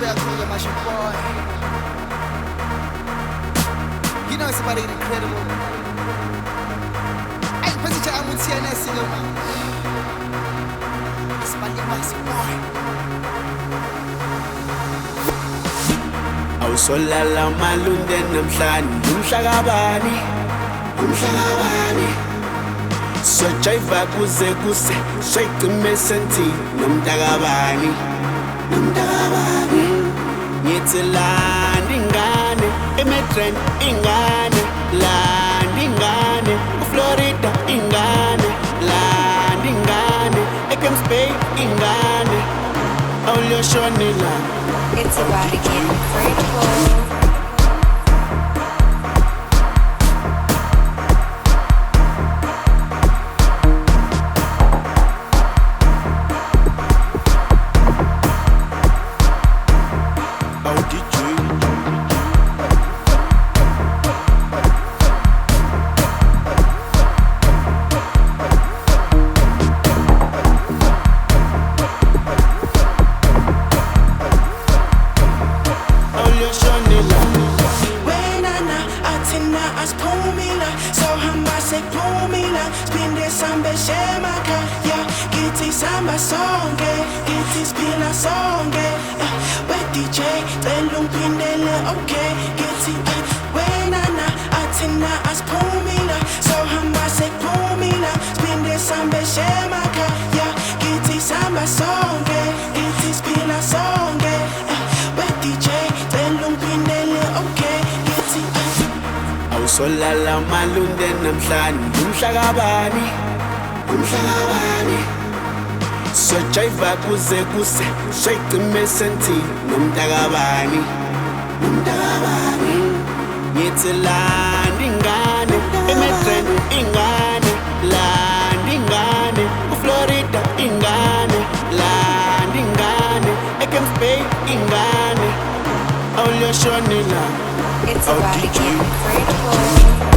better call you my boy. You know somebody incredible. Hey, put your arm with CNS, you know, man. It's my boy. Awusolala malunde namhlanje umhlakabani sojiva kuze kuse shayicime senti nomntakabani ngithi landi ingane eMedren ingane landi ingane uFlorida ingane landi ingane eCamps Bay ingane awuyoshonela. It's Eradicated Incredible. Spinde sambe shemaka, yeah. Giti samba songe, giti spila songe. We DJ, belung pindele, okay. Giti, wenana, atina as pumila. So hamba se pumila. Spinde sambe shemaka, yeah. Giti samba songe, giti spila songe. We DJ, belung pindele, okay. Giti, Awusolala malunde namhlanje umhlakabani sojiva kuze kuse shayicime senti nomntakabani ngithi landi ingane eMedren ingane landi ingane uFlorida ingane landi ingane eCamps Bay ingane awuyoshonela. It's Eradicated Incredible.